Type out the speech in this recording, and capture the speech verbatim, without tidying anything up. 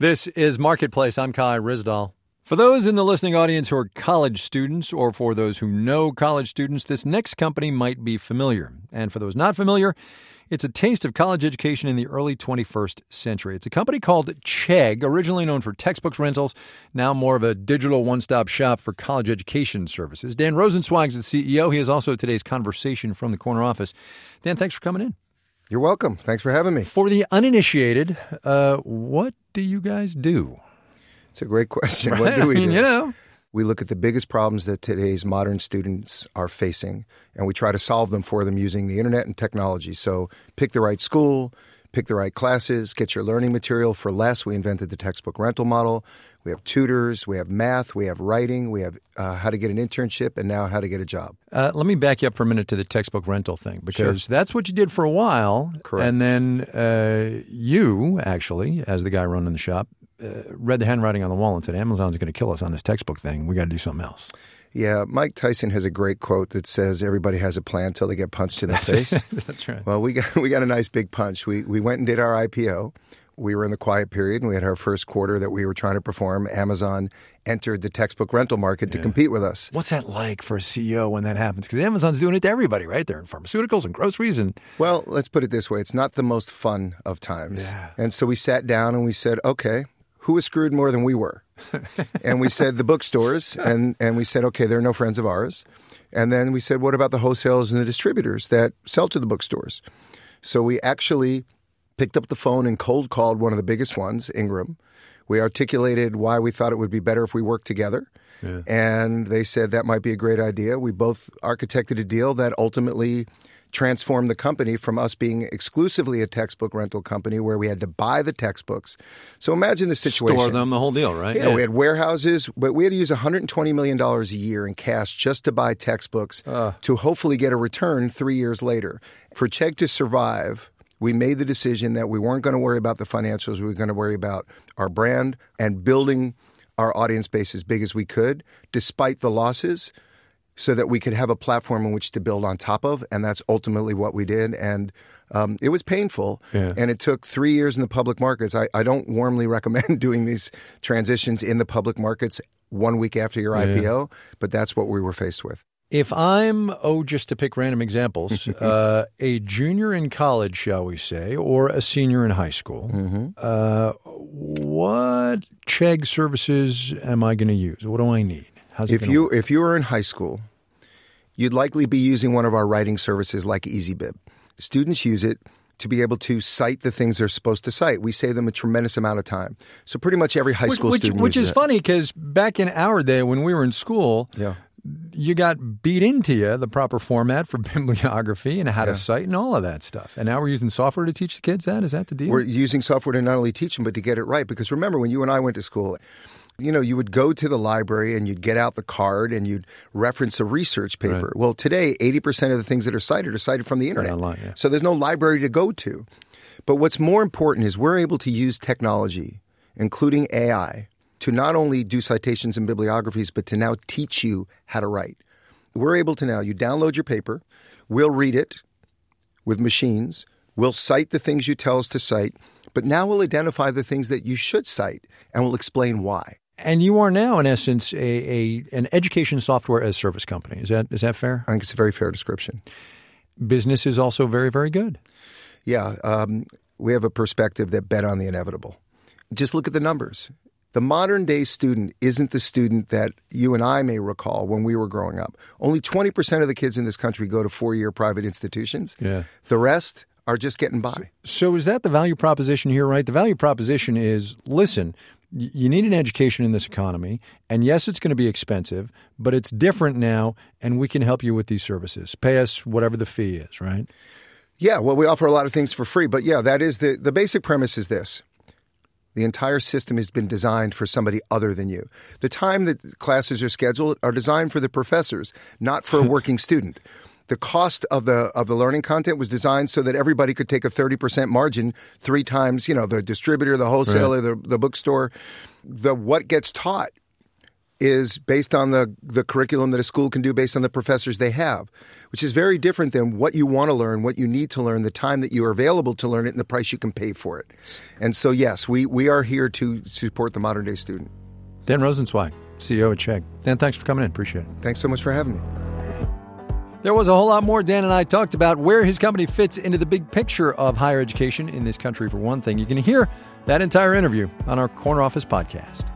This is Marketplace. I'm Kai Ryssdal. For those in the listening audience who are college students, or for those who know college students, this next company might be familiar. And for those not familiar, it's a taste of college education in the early twenty-first century. It's a company called Chegg, originally known for textbooks rentals, now more of a digital one-stop shop for college education services. Dan Rosensweig is the C E O. He is also today's conversation from the corner office. Dan, thanks for coming in. You're welcome. Thanks for having me. For the uninitiated, uh, what do you guys do? It's a great question. Right? What do we I mean, do? You know. We look at the biggest problems that today's modern students are facing, and we try to solve them for them using the internet and technology. So pick the right school, pick the right classes, get your learning material for less. We invented the textbook rental model. We have tutors, we have math, we have writing, we have uh, how to get an internship, and now how to get a job. Uh, let me back you up for a minute to the textbook rental thing, because Sure. that's what you did for a while. Correct. And then uh, you, actually, as the guy running the shop, uh, read the handwriting on the wall and said, Amazon's going to kill us on this textbook thing. We got to do something else. Yeah, Mike Tyson has a great quote that says everybody has a plan until they get punched in the face. That's right. Well, we got we got a nice big punch. We we went and did our I P O. We were in the quiet period, and we had our first quarter that we were trying to perform. Amazon entered the textbook rental market to Yeah. compete with us. What's that like for a C E O when that happens? Because Amazon's doing it to everybody, right? They're in pharmaceuticals and groceries. and Well, let's put it this way. It's not the most fun of times. Yeah. And so we sat down and we said, okay, who was screwed more than we were? And we said the bookstores, and, and we said, okay, they're no friends of ours. And then we said, what about the wholesalers and the distributors that sell to the bookstores? So we actually picked up the phone and cold called one of the biggest ones, Ingram. We articulated why we thought it would be better if we worked together. Yeah. And they said that might be a great idea. We both architected a deal that ultimately transformed the company from us being exclusively a textbook rental company where we had to buy the textbooks. So imagine the situation. store them, the whole deal, right? Yeah, we had warehouses, but we had to use one hundred twenty million dollars a year in cash just to buy textbooks Uh. to hopefully get a return three years later. For Chegg to survive, we made the decision that we weren't going to worry about the financials. We were going to worry about our brand and building our audience base as big as we could, despite the losses, so that we could have a platform in which to build on top of. And that's ultimately what we did. And um, it was painful. Yeah. And it took three years in the public markets. I, I don't warmly recommend doing these transitions in the public markets one week after your Yeah. I P O, but that's what we were faced with. If I'm, oh, just to pick random examples, uh, a junior in college, shall we say, or a senior in high school, Mm-hmm. uh, what Chegg services am I going to use? What do I need? How's it If gonna you work? if you were in high school, you'd likely be using one of our writing services like EasyBib. Students use it to be able to cite the things they're supposed to cite. We save them a tremendous amount of time. So pretty much every high which, school which, student which uses is it. funny because back in our day when we were in school, Yeah. you got beat into you the proper format for bibliography and how Yeah. to cite and all of that stuff. And now we're using software to teach the kids that? Is that the deal? We're using software to not only teach them, but to get it right. Because remember, when you and I went to school, you know, you would go to the library and you'd get out the card and you'd reference a research paper. Right. Well, today, eighty percent of the things that are cited are cited from the internet. online, yeah. So there's no library to go to. But what's more important is we're able to use technology, including A I, to not only do citations and bibliographies, but to now teach you how to write. We're able to now, you download your paper, we'll read it with machines, we'll cite the things you tell us to cite, but now we'll identify the things that you should cite and we'll explain why. And you are now, in essence, a, a an education software as service company. Is that is that fair? I think it's a very fair description. Business is also very, very good. Yeah, um, we have a perspective that bet on the inevitable. Just look at the numbers. The modern day student isn't the student that you and I may recall when we were growing up. Only twenty percent of the kids in this country go to four-year private institutions. Yeah. The rest are just getting by. So is that the value proposition here, right? The value proposition is, listen, y- you need an education in this economy, and yes, it's going to be expensive, but it's different now, and we can help you with these services. Pay us whatever the fee is, right? Yeah, well, we offer a lot of things for free, but yeah, that is the, the basic premise is this. The entire system has been designed for somebody other than you. The time that classes are scheduled are designed for the professors, not for a working student. The cost of the of the learning content was designed so that everybody could take a thirty percent margin three times, you know, the distributor, the wholesaler, Right. the, the bookstore. The what gets taught is based on the, the curriculum that a school can do based on the professors they have, which is very different than what you want to learn, what you need to learn, the time that you are available to learn it, and the price you can pay for it. And so, yes, we, we are here to support the modern day student. Dan Rosenzweig, C E O at Chegg. Dan, thanks for coming in. Appreciate it. Thanks so much for having me. There was a whole lot more. Dan and I talked about where his company fits into the big picture of higher education in this country, for one thing. You can hear that entire interview on our Corner Office podcast.